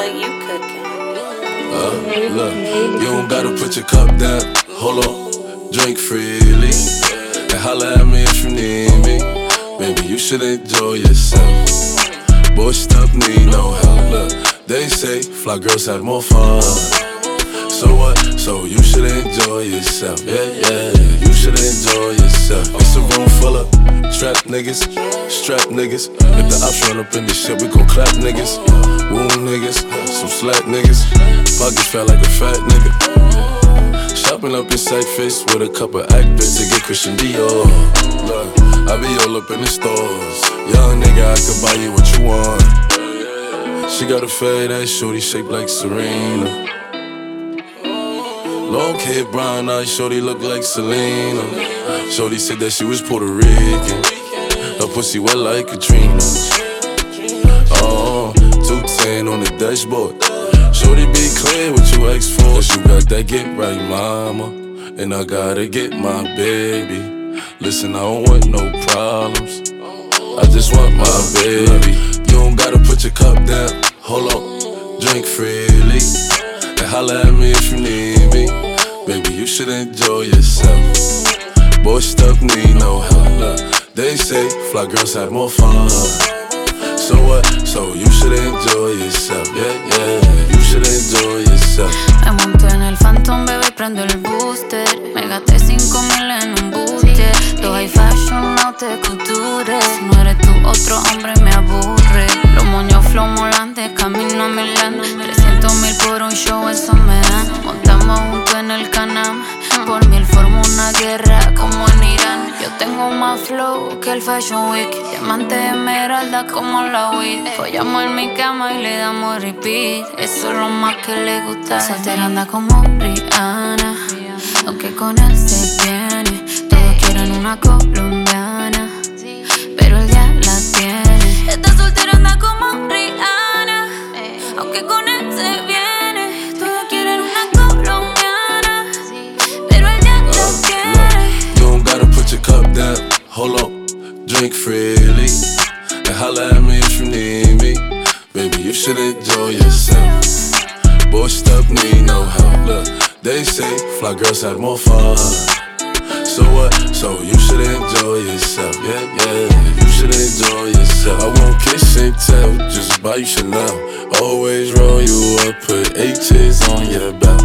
what you cooking. Look, you don't gotta put your cup down. Hold on, drink freely and holla at me if you need me. Baby, you should enjoy yourself. Boy, stuff need no help. Look, they say fly girls have more fun. So what? So you should enjoy yourself. Yeah, you should enjoy yourself. It's a room full of strap niggas. If the ops run up in this shit, we gon' clap niggas. Wound niggas, some slack niggas. Pockets fat like a fat nigga. Shopping up in Cypress with a couple actors to get Christian Dior. Look, I be all up in the stores. Young nigga, I could buy you what you want. She got a fat ass shorty shaped like Serena. Long hair, brown eyes, shorty look like Selena. Shorty said that she was Puerto Rican. Her pussy wet like Katrina. Oh, 210 on the dashboard. Shorty be clear what you ask for. Cause you got that get right, mama. And I gotta get my baby. Listen, I don't want no problems. I just want my baby. You don't gotta put your cup down. Hold on, drink freely and holla at me if you need me. Baby, you should enjoy yourself. Boy, stuff need no help. Look, they say fly girls have more fun. So what? So you should enjoy yourself. Yeah, you should enjoy yourself. Me monto en el Phantom, bebé, prendo el booster. Me gasté 5,000 en un buste. Todo high fashion, no te couture. Si no eres tú, otro hombre me aburre. Los moños flow molantes, camino a Milán. 300,000 por un show, eso me dan. Montamos juntos en el Canam. Por mí formo una guerra como en Irán. Yo tengo más flow que el Fashion Week. Diamante esmeralda como la weed. Follamos en mi cama y le damos repeat. Eso es lo más que le gusta. Soltera anda como Rihanna, aunque con él se viene. Todos quieren una colombiana, pero él ya la tiene. Esta soltera anda como Rihanna, aunque con él se viene. Todos quieren una colombiana, pero él ya la tiene. You don't gotta put your cup down. Hold on, drink freely and holla at me if you need me. Baby, you should enjoy yourself. Boy, stuff need no help. Look, they say fly girls have more fun. So what? So you should enjoy yourself. Yeah, you should enjoy yourself. I won't kiss and tell, just buy you Chanel. Always roll you up, put H's on your belt.